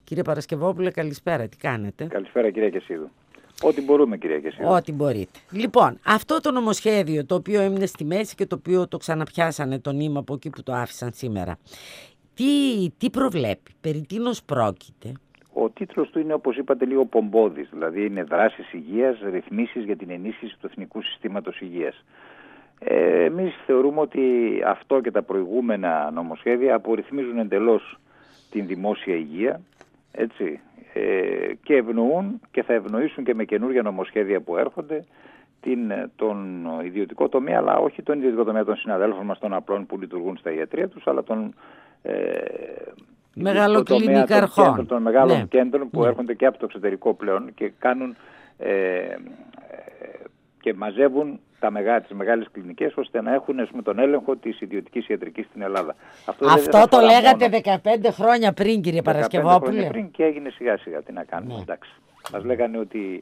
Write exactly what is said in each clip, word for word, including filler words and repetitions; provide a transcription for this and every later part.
Κύριε Παρασκευόπουλε, καλησπέρα. Τι κάνετε? Καλησπέρα, κυρία Κεσίδου. Ό,τι μπορούμε, κυρία Κεσίδου. Ό,τι μπορείτε. Λοιπόν, αυτό το νομοσχέδιο το οποίο έμεινε στη μέση και το οποίο το ξαναπιάσανε τον νήμα από εκεί που το άφησαν σήμερα, τι, τι προβλέπει, περί τίνος πρόκειται? Ο τίτλος του είναι, όπως είπατε, λίγο πομπόδης. Δηλαδή είναι δράσεις υγείας, ρυθμίσεις για την ενίσχυση του Εθνικού Συστήματος Υγείας. Ε, εμείς θεωρούμε ότι αυτό και τα προηγούμενα νομοσχέδια απορριθμίζουν εντελώς την δημόσια υγεία, έτσι, ε, και ευνοούν και θα ευνοήσουν και με καινούργια νομοσχέδια που έρχονται την, τον ιδιωτικό τομέα, αλλά όχι τον ιδιωτικό τομέα των συναδέλφων μας των απλών που λειτουργούν στα ιατρεία τους, αλλά τον ε, μεγαλοκλινικαρχών, των, των μεγάλων ναι. κέντρων που ναι. έρχονται και από το εξωτερικό πλέον και κάνουν ε, ε, και μαζεύουν τα μεγά, τις μεγάλες κλινικές, ώστε να έχουν, ας πούμε, τον έλεγχο της ιδιωτικής ιατρικής στην Ελλάδα. Αυτό, Αυτό το λέγατε μόνο δεκαπέντε χρόνια πριν, κύριε Παρασκευόπουλε. χρόνια πριν και έγινε σιγά σιγά, τι να κάνουμε, ναι. εντάξει. Μας λέγανε ότι...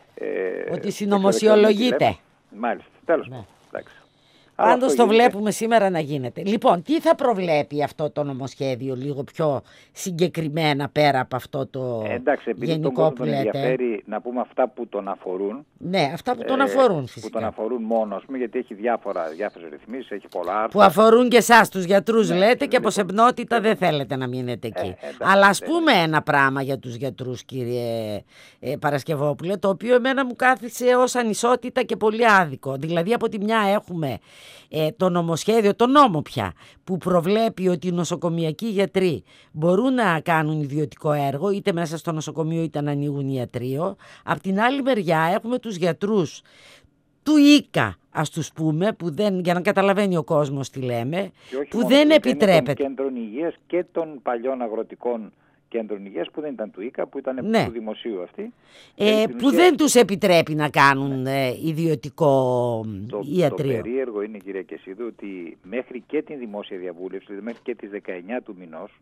Ε, ότι συνωμοσιολογείται. Μάλιστα, τέλος. Ναι. Εντάξει. Πάντως το βλέπουμε σήμερα να γίνεται. Λοιπόν, τι θα προβλέπει αυτό το νομοσχέδιο λίγο πιο συγκεκριμένα πέρα από αυτό το ε, εντάξει, γενικό που λέτε? Ενδιαφέρει να πούμε αυτά που τον αφορούν. Ναι, αυτά που τον αφορούν ε, φυσικά. Που τον αφορούν μόνο, πούμε, γιατί έχει διάφορα, διάφορες ρυθμίσεις, έχει πολλά άρθρα. Που αφορούν και εσάς τους γιατρούς, ναι, λέτε, λοιπόν, και από σεμνότητα δεν θέλετε να μείνετε εκεί. Ε, εντάξει, αλλά ας πούμε ναι. ένα πράγμα για τους γιατρούς, κύριε ε, Παρασκευόπουλε, το οποίο εμένα μου κάθισε ως ανισότητα και πολύ άδικο. Δηλαδή από τη μια έχουμε Ε, το νομοσχέδιο, το νόμο πια, που προβλέπει ότι οι νοσοκομιακοί γιατροί μπορούν να κάνουν ιδιωτικό έργο, είτε μέσα στο νοσοκομείο είτε να ανοίγουν ιατρείο. Απ' την άλλη μεριά έχουμε τους γιατρούς του ΙΚΑ, ας τους πούμε, που δεν, για να καταλαβαίνει ο κόσμος τι λέμε, που δεν επιτρέπεται. Των κέντρων υγείας και των παλιών αγροτικών κέντρων υγείας που δεν ήταν του ΙΚΑ, που ήταν ναι. του δημοσίου αυτή. Ε, που ουσία... δεν τους επιτρέπει να κάνουν ναι. ε, ιδιωτικό το, ιατρείο. Το περίεργο είναι, κυρία Κεσίδου, ότι μέχρι και την δημόσια διαβούλευση, δηλαδή μέχρι και τις δεκαεννιά του μηνός,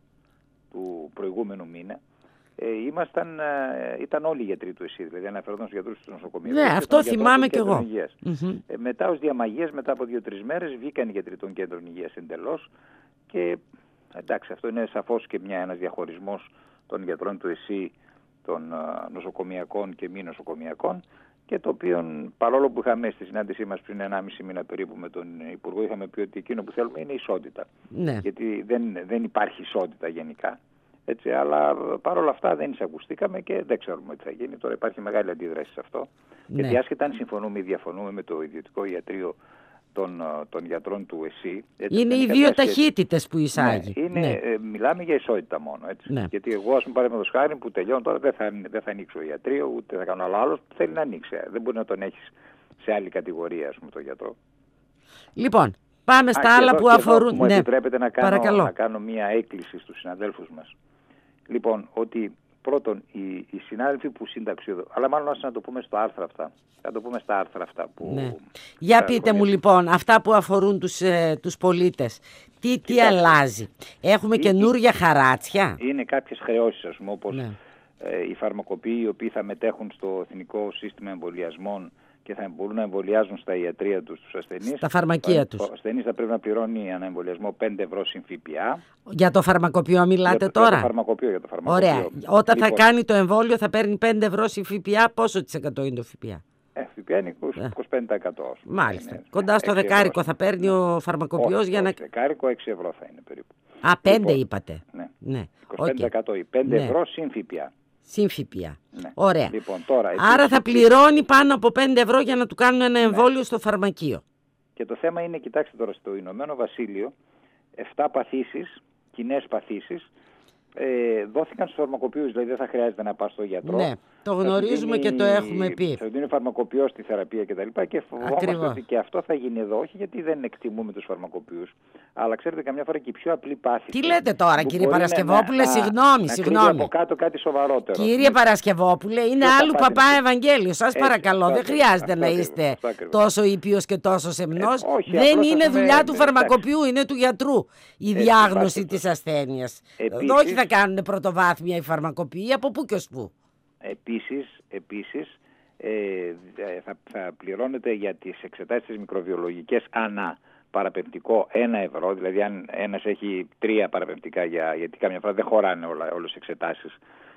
του προηγούμενου μήνα, ε, ήμασταν, ε, ήταν όλοι οι γιατροί του ΕΣΥ, δηλαδή αναφερόταν στους γιατρούς του νοσοκομείου. Ναι, αυτό θυμάμαι κι εγώ. Mm-hmm. Ε, μετά ως διαμαγείας, μετά από δύο-τρεις μέρες, βγήκαν οι γιατροί των κέντρων υγείας εντελώς και... εντάξει, αυτό είναι σαφώς και μια, ένας διαχωρισμός των γιατρών του ΕΣΥ, των uh, νοσοκομιακών και μη νοσοκομιακών, και το οποίο, παρόλο που είχαμε στη συνάντησή μας πριν ενάμιση μήνα περίπου με τον Υπουργό, είχαμε πει ότι εκείνο που θέλουμε είναι ισότητα. Ναι. Γιατί δεν, δεν υπάρχει ισότητα γενικά. Έτσι, αλλά παρόλα αυτά δεν εισακουστήκαμε και δεν ξέρουμε τι θα γίνει. Τώρα υπάρχει μεγάλη αντίδραση σε αυτό. Ναι. Γιατί άσχετα αν συμφωνούμε ή διαφωνούμε με το ιδιωτικό ιατρείο Των, των γιατρών του ΕΣΥ. Έτσι, είναι οι δύο ταχύτητες που εισάγει. Ναι, είναι, ναι. ε, μιλάμε για ισότητα μόνο. Έτσι. Ναι. Γιατί εγώ, ας πούμε, παραδείγματος χάρη, που τελειώνω τώρα, δεν θα, δεν θα ανοίξω ιατρείο, ούτε θα κάνω άλλο. Άλλος που θέλει να ανοίξει. Δεν μπορεί να τον έχεις σε άλλη κατηγορία, ας πούμε, τον γιατρό. Λοιπόν, πάμε στα Α, άλλα εδώ, που αφορούν. Εδώ, μου ναι. επιτρέπετε να κάνω, να κάνω μία έκκληση στους συναδέλφους μας. Λοιπόν, ότι πρώτον, οι, οι συνάδελφοι που συνταξιοδοτούν, αλλά μάλλον να το πούμε στα άρθρα αυτά. Θα το πούμε στα άρθρα αυτά που... Ναι. Για πείτε μου λοιπόν, αυτά που αφορούν τους, ε, τους πολίτες, τι, τι αλλάζει? Έχουμε είναι, καινούρια χαράτσια? Είναι κάποιες χρεώσεις, ας πούμε, όπως ναι. ε, οι φαρμακοποιοί οι οποίοι θα μετέχουν στο Εθνικό Σύστημα Εμβολιασμών και θα μπορούν να εμβολιάζουν στα ιατρεία τους τους ασθενείς. Στα φαρμακεία τους. Ο ασθενής θα πρέπει να πληρώνει ένα εμβολιασμό πέντε ευρώ συν ΦΠΑ. Για το φαρμακοποιό μιλάτε για το, τώρα? Για το φαρμακοποιό, για το φαρμακοποιό. Ωραία. Όταν λοιπόν, θα κάνει το εμβόλιο θα παίρνει πέντε ευρώ συν ΦΠΑ. Πόσο της εκατό είναι το ΦΠΑ? Ε, ΦΠΑ είναι είκοσι πέντε τοις εκατό. Μάλιστα. Είναι, κοντά στο δεκάρικο θα παίρνει ο φαρμακοποιός. Όχι, για να... δεκάρικο, έξι ευρώ θα είναι περίπου. Α, πέντε λοιπόν, είπατε. Ναι. ναι. είκοσι πέντε τοις εκατό. Okay. πέντε ευρώ ναι. συν ΦΠΑ. Συν ΦΠΑ. Ναι. Ωραία. Λοιπόν, τώρα, άρα επίσης, θα πληρώνει πάνω από πέντε ευρώ για να του κάνουν ένα εμβόλιο ναι. στο φαρμακείο. Και το θέμα είναι, κοιτάξτε τώρα, στο Ηνωμένο Βασίλειο, επτά παθήσεις, κοινές παθήσεις, ε, δόθηκαν στους φαρμακοποιούς, δηλαδή δεν θα χρειάζεται να πας στο γιατρό. Ναι, το γνωρίζουμε και το έχουμε πει. Θα δίνει φαρμακοποιός στη θεραπεία κτλ. Και, και φοβόμαστε ότι και αυτό θα γίνει εδώ, όχι γιατί δεν εκτιμούμε τους φαρμακοποιούς, αλλά ξέρετε καμιά φορά και η πιο απλή πάθηση. Τι λέτε τώρα, κύριε Παρασκευόπουλε, να, συγγνώμη, να, συγγνώμη. Να από κάτω κάτι σοβαρότερο. Κύριε Παρασκευόπουλε, είναι άλλου παπά Ευαγγέλιο. Σας παρακαλώ, δεν χρειάζεται να είστε τόσο ήπιος και τόσο σεμνός. Δεν είναι δουλειά του φαρμακοποιού, είναι του γιατρού η διάγνωση της ασθένειας. Όχι θα κάνουν πρωτοβάθμια οι φαρμακοποιοί, από πού και ως πού. Επίσης, επίσης ε, θα, θα πληρώνεται για τις εξετάσεις τις μικροβιολογικές ανά παραπεμπτικό ένα ευρώ, δηλαδή αν ένας έχει τρία παραπεμπτικά, για, γιατί καμιά φορά δεν χωράνε όλα, όλες τις εξετάσεις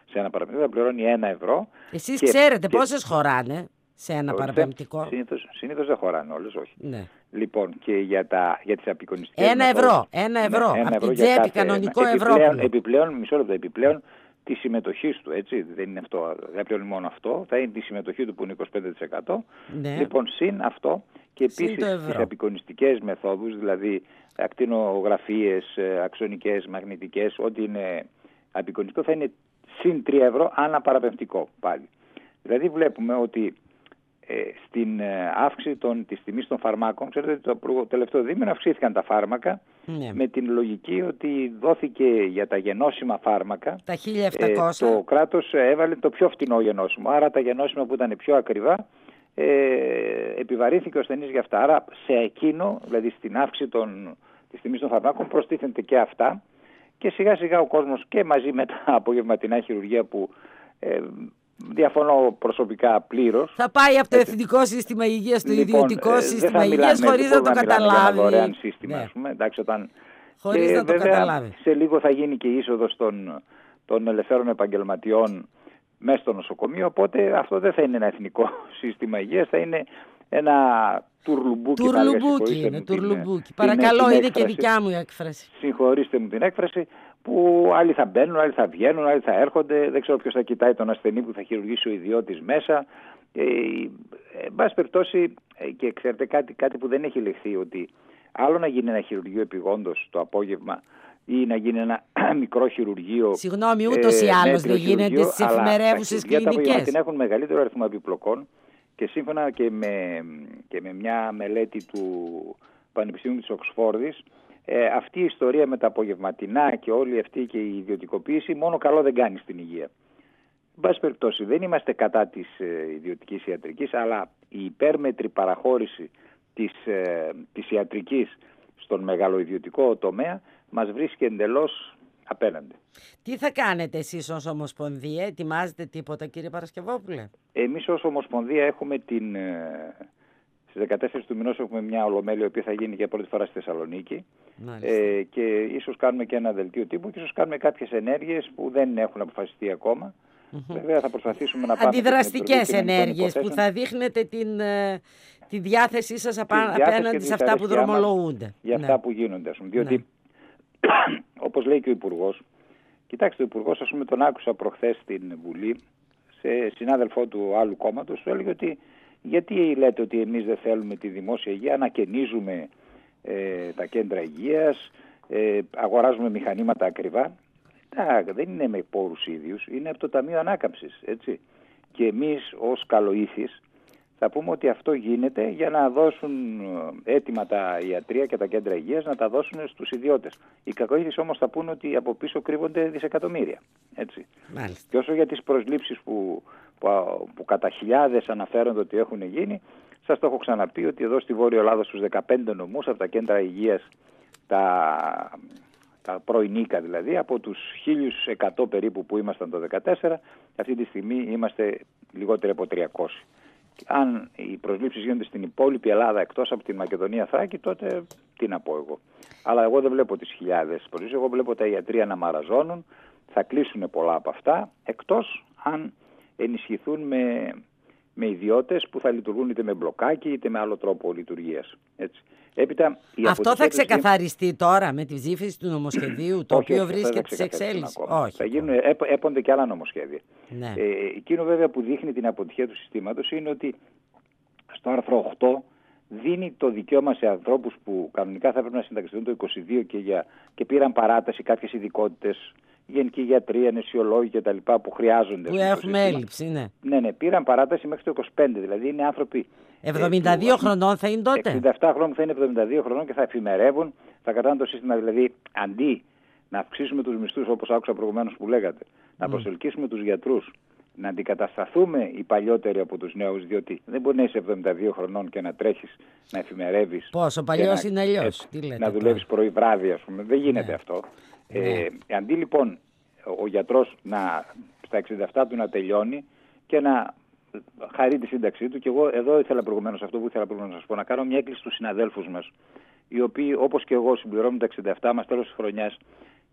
σε ένα παραπεμπτικό θα πληρώνει ένα ευρώ. Εσείς και, ξέρετε και... πόσες χωράνε σε ένα παραπεμπτικό? Συνήθως, συνήθως δεν χωράνε όλες, όχι. Ναι. Λοιπόν, και για, τα, για τις απεικονιστικές ένα μεθόδους, ευρώ, ένα ευρώ, ναι, ένα από ευρώ την τσέπη κάθε, κανονικό επιπλέον, ευρώ. Επιπλέον, μισό λεπτό, επιπλέον τη συμμετοχή του, έτσι, δεν είναι αυτό, δεν πλέον μόνο αυτό, θα είναι τη συμμετοχή του που είναι είκοσι πέντε τοις εκατό. Ναι. Λοιπόν, συν αυτό και επίσης τις απεικονιστικές μεθόδους, δηλαδή ακτινογραφίες, αξονικές, μαγνητικές, ό,τι είναι απεικονιστικό θα είναι συν τρία ευρώ ανά παραπεμπτικό πάλι. Δηλαδή βλέπουμε ότι ε, στην ε, αύξηση των, της τιμής των φαρμάκων, ξέρετε το τελευταίο δίμηνο αυξήθηκαν τα φάρμακα, ναι, με την λογική ότι δόθηκε για τα γενώσιμα φάρμακα, τα χίλια επτακόσια, ε, το κράτος έβαλε το πιο φτηνό γενώσιμο, άρα τα γενώσιμα που ήταν πιο ακριβά ε, επιβαρύνθηκε ο ασθενής για αυτά. Άρα σε εκείνο, δηλαδή στην αύξηση των, της τιμής των φαρμάκων προστίθενται και αυτά και σιγά σιγά ο κόσμος και μαζί με τα απογευματινά χειρουργία που ε, διαφωνώ προσωπικά πλήρως. Θα πάει από το εθνικό σύστημα υγείας στο λοιπόν, ιδιωτικό σύστημα υγείας χωρίς να το καταλάβει. Για ένα δωρεάν σύστημα, ναι, ας πούμε, εντάξει, όταν... χωρίς να το βέβαια, καταλάβει. Σε λίγο θα γίνει και η είσοδος των, των ελευθέρων επαγγελματιών μέσα στο νοσοκομείο, οπότε αυτό δεν θα είναι ένα εθνικό σύστημα υγείας, θα είναι ένα τουρλουμπούκι. Τουρλουμπούκι είναι, τουρλουμπούκι. Παρακαλώ, την, είναι την και δικιά μου η έκφραση. Συγχωρήστε μου την έκφραση, που άλλοι θα μπαίνουν, άλλοι θα βγαίνουν, άλλοι θα έρχονται. Δεν ξέρω ποιος θα κοιτάει τον ασθενή που θα χειρουργήσει ο ιδιώτης μέσα. Ε, εν πάση περιπτώσει, και ξέρετε κάτι, κάτι που δεν έχει λεχθεί, ότι άλλο να γίνει ένα χειρουργείο επιγόντως το απόγευμα ή να γίνει ένα μικρό χειρουργείο. Συγγνώμη, ούτως ή άλλως δεν γίνεται στις εφημερεύουσες κλινικές. Την έχουν μεγαλύτερο αριθμό επιπλοκών και σύμφωνα και με, και με μια μελέτη του Πανεπιστημίου της Οξφόρδης, ε, αυτή η ιστορία με τα απογευματινά και όλη αυτή και η ιδιωτικοποίηση μόνο καλό δεν κάνει στην υγεία. Εν πάση περιπτώσει, δεν είμαστε κατά της ε, ιδιωτικής ιατρικής, αλλά η υπέρμετρη παραχώρηση της, ε, της ιατρικής στον μεγάλο ιδιωτικό τομέα μας βρίσκει εντελώς απέναντι. Τι θα κάνετε εσείς ως Ομοσπονδία, ετοιμάζετε τίποτα κύριε Παρασκευόπουλε? Εμείς ως Ομοσπονδία έχουμε την... Ε, στις δεκατέσσερις του μηνός έχουμε μια ολομέλεια η οποία θα γίνει για πρώτη φορά στη Θεσσαλονίκη ε, και ίσως κάνουμε και ένα δελτίο τύπου και ίσως κάνουμε κάποιες ενέργειες που δεν έχουν αποφασιστεί ακόμα. Mm-hmm. Βέβαια θα προσπαθήσουμε να πάμε... Αντιδραστικές ενέργειες που θα δείχνετε την, τη διάθεσή σας απα... απέναντι σε αυτά που δρομολογούνται. Για αυτά ναι. που γίνονται. Ας πούμε, διότι ναι. όπως λέει και ο Υπουργός, κοιτάξτε, ο Υπουργός, ας πούμε, τον άκουσα προχθές στην Βουλή, σε συνάδελφό του άλλου κόμματος, του έλεγε ότι γιατί λέτε ότι εμείς δεν θέλουμε τη δημόσια υγεία, ανακαινίζουμε ε, τα κέντρα υγείας, ε, αγοράζουμε μηχανήματα ακριβά. Τα, δεν είναι με πόρους ίδιους, είναι από το Ταμείο Ανάκαμψης, έτσι. Και εμείς ως καλοήθεις θα πούμε ότι αυτό γίνεται για να δώσουν έτοιμα τα ιατρεία και τα κέντρα υγείας, να τα δώσουν στους ιδιώτες. Οι κακοήθεις όμως θα πούνε ότι από πίσω κρύβονται δισεκατομμύρια, έτσι. Μάλιστα. Και όσο για τις προσλήψεις που, που, που κατά χιλιάδες αναφέρονται ότι έχουν γίνει, σας το έχω ξαναπεί ότι εδώ στη Βόρεια Ελλάδα στους δεκαπέντε νομούς από τα κέντρα υγείας, τα, τα πρωινίκα δηλαδή, από τους χίλια εκατό περίπου που ήμασταν το δύο χιλιάδες δεκατέσσερα, αυτή τη στιγμή είμαστε λιγότεροι από τριακόσιοι. Αν οι προσλήψεις γίνονται στην υπόλοιπη Ελλάδα εκτός από τη Μακεδονία Θράκη, τότε τι να πω εγώ. Αλλά εγώ δεν βλέπω τις χιλιάδες προσλήψεις, εγώ βλέπω τα ιατρεία να μαραζώνουν, θα κλείσουν πολλά από αυτά, εκτός αν ενισχυθούν με, με ιδιώτες που θα λειτουργούν είτε με μπλοκάκι είτε με άλλο τρόπο λειτουργίας. Έτσι. Έπειτα, αυτό θα ξεκαθαριστεί τώρα με τη ψήφιση του νομοσχεδίου, το όχι, οποίο βρίσκεται σε εξέλιξη? Όχι. Θα γίνουν, έπονται και άλλα νομοσχέδια. Ναι. Ε, εκείνο βέβαια που δείχνει την αποτυχία του συστήματος είναι ότι στο άρθρο οκτώ δίνει το δικαίωμα σε ανθρώπους που κανονικά θα πρέπει να συνταξιστούν το είκοσι δύο και, για, και πήραν παράταση κάποιες ειδικότητες, γενική γιατρία, νεσιολόγοι και τα λοιπά που χρειάζονται. Που έχουμε έλλειψη, ναι. Ναι, ναι, πήραν παράταση μέχρι το είκοσι πέντε, δηλαδή είναι άνθρωποι... εβδομήντα δύο ε, χρονών θα είναι τότε. εξήντα επτά χρόνων θα είναι εβδομήντα δύο χρονών και θα εφημερεύουν, θα κρατάνε το σύστημα, δηλαδή αντί να αυξήσουμε τους μισθούς όπως άκουσα προηγουμένως που λέγατε, να προσελκύσουμε τους γιατρούς, να αντικατασταθούμε οι παλιότεροι από τους νέους, διότι δεν μπορεί να είσαι εβδομήντα δύο χρονών και να τρέχεις, να εφημερεύεις. Πώς, ο παλιός είναι αλλιώς. Να δουλεύεις πρωί βράδυ, ας πούμε. Δεν γίνεται ναι. αυτό. Ναι. Ε, αντί λοιπόν ο γιατρός να, στα εξήντα επτά του να τελειώνει και να χαρεί τη σύνταξή του, και εγώ εδώ ήθελα προηγουμένως, αυτό που ήθελα προηγουμένως να σας πω, να κάνω μια έκκληση στους συναδέλφους μας, οι οποίοι όπως και εγώ συμπληρώνουν τα εξήντα επτά μας τέλος της χρονιάς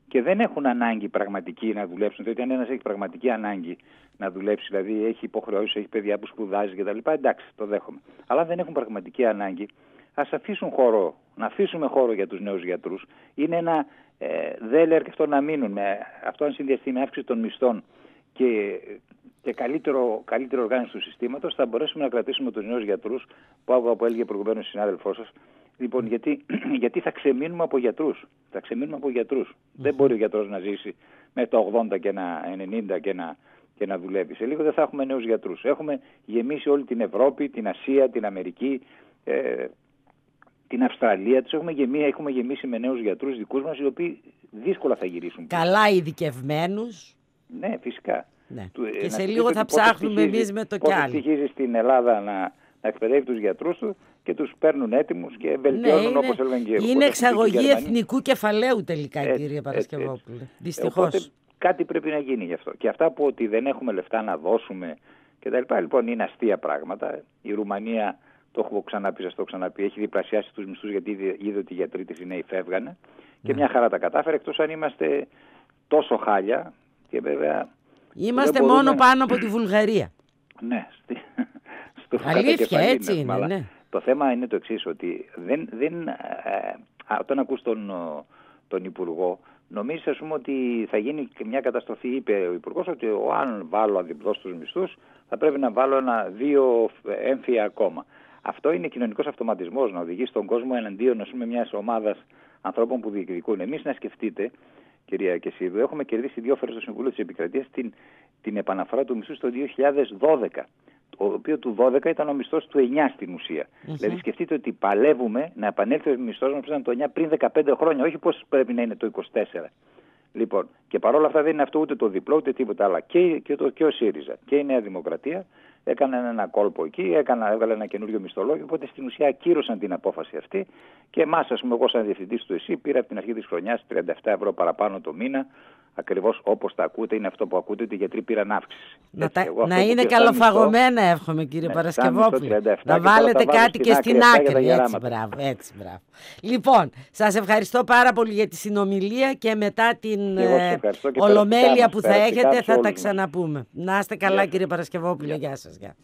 και δεν έχουν ανάγκη πραγματική να δουλέψουν. Διότι αν ένας έχει πραγματική ανάγκη να δουλέψει, δηλαδή έχει υποχρεώσεις, έχει παιδιά που σπουδάζει κτλ. Εντάξει, το δέχομαι. Αλλά δεν έχουν πραγματική ανάγκη. Ας αφήσουν χώρο, να αφήσουμε χώρο για τους νέους γιατρούς. Είναι ένα ε, δέλεαρ και αυτό να μείνουν. Με, αυτό αν συνδυαστεί με αύξηση των μισθών και, και καλύτερο, καλύτερο οργάνωση του συστήματος, θα μπορέσουμε να κρατήσουμε τους νέους γιατρούς, που άκουγα που έλεγε προηγουμένως η συνάδελφός σας. Λοιπόν, γιατί, γιατί θα ξεμείνουμε από γιατρούς. Θα ξεμείνουμε από γιατρούς. Mm-hmm. Δεν μπορεί ο γιατρός να ζήσει με τα ογδόντα και ένα ενενήντα και να, και να δουλεύει. Σε λίγο δεν θα έχουμε νέους γιατρούς. Έχουμε γεμίσει όλη την Ευρώπη, την Ασία, την Αμερική, ε, την Αυστραλία. Τους έχουμε γεμίσει, έχουμε γεμίσει με νέους γιατρούς δικούς μας, οι οποίοι δύσκολα θα γυρίσουν. Καλά ειδικευμένους. Ναι, φυσικά. Ναι. Του, και σε λίγο θα ψάχνουμε εμείς με το κι άλλο. Πόσο στοιχίζει στην Ελλάδα να, να εκπαιδεύει τους γιατρούς του και τους παίρνουν έτοιμους και βελτιώνουν, ναι, όπως έλεγαν και είναι εξαγωγή εθνικού κεφαλαίου τελικά, ε, κύριε Παρασκευόπουλε. Δυστυχώς. Κάτι πρέπει να γίνει γι' αυτό. Και αυτά που ότι δεν έχουμε λεφτά να δώσουμε κτλ. Λοιπόν, είναι αστεία πράγματα. Η Ρουμανία, το έχω ξαναπεί, σας το έχω ξαναπεί, έχει διπλασιάσει τους μισθούς γιατί είδε ότι οι γιατροί της οι νέοι φεύγανε. Και mm. μια χαρά τα κατάφερε, εκτός αν είμαστε τόσο χάλια. Και βέβαια. Είμαστε μόνο μπορούμε... πάνω από τη Βουλγαρία. Ναι, στο αλήθεια, έτσι είναι. Αλλά ναι. Το θέμα είναι το εξής, ότι δεν, δεν, ε, όταν ακούς τον, τον Υπουργό, νομίζεις, ας πούμε, ότι θα γίνει και μια καταστροφή. Είπε ο Υπουργός ότι αν βάλω αντιπλώς τους μισθούς θα πρέπει να βάλω ένα, δύο έμφυα ακόμα. Αυτό είναι κοινωνικός αυτοματισμός, να οδηγεί στον κόσμο εναντίον, ας πούμε, μιας ομάδας ανθρώπων που διεκδικούν. Εμείς, να σκεφτείτε, κυρία Κεσίδου, έχουμε κερδίσει δύο φορές στο Συμβούλιο της Επικρατείας την, την επαναφορά του μισθού στο δύο χιλιάδες δώδεκα. Το οποίο του δώδεκα ήταν ο μισθός του εννιά στην ουσία. Mm-hmm. Δηλαδή σκεφτείτε ότι παλεύουμε να επανέλθει ο μισθός μας που ήταν το εννιά πριν δεκαπέντε χρόνια, όχι πώς πρέπει να είναι το είκοσι τέσσερα. Λοιπόν, και παρόλα αυτά δεν είναι αυτό ούτε το διπλό ούτε τίποτα άλλο. Και, και, το, και ο ΣΥΡΙΖΑ και η Νέα Δημοκρατία έκαναν ένα κόλπο εκεί, έκανα, έβγαλε ένα καινούριο μισθολόγιο, οπότε στην ουσία ακύρωσαν την απόφαση αυτή και εμάς, ας πούμε, εγώ σαν διευθυντής του ΕΣΥ πήρα από την αρχή της χρονιάς τριάντα επτά ευρώ παραπάνω το μήνα, ακριβώς όπως τα ακούτε, είναι αυτό που ακούτε, ότι οι γιατροί πήραν αύξηση. Να, τα, εγώ, να είναι καλοφαγωμένα, εύχομαι, κύριε ναι, Παρασκευόπουλε. Να βάλετε κάτι και στην άκρη. Έτσι, μπράβο, έτσι, μπράβο. Λοιπόν, σας ευχαριστώ πάρα πολύ για τη συνομιλία και μετά την ε, ολομέλεια που θα έχετε θα τα ξαναπούμε. Να είστε καλά, κύριε Παρασκευόπουλε. Γεια σας.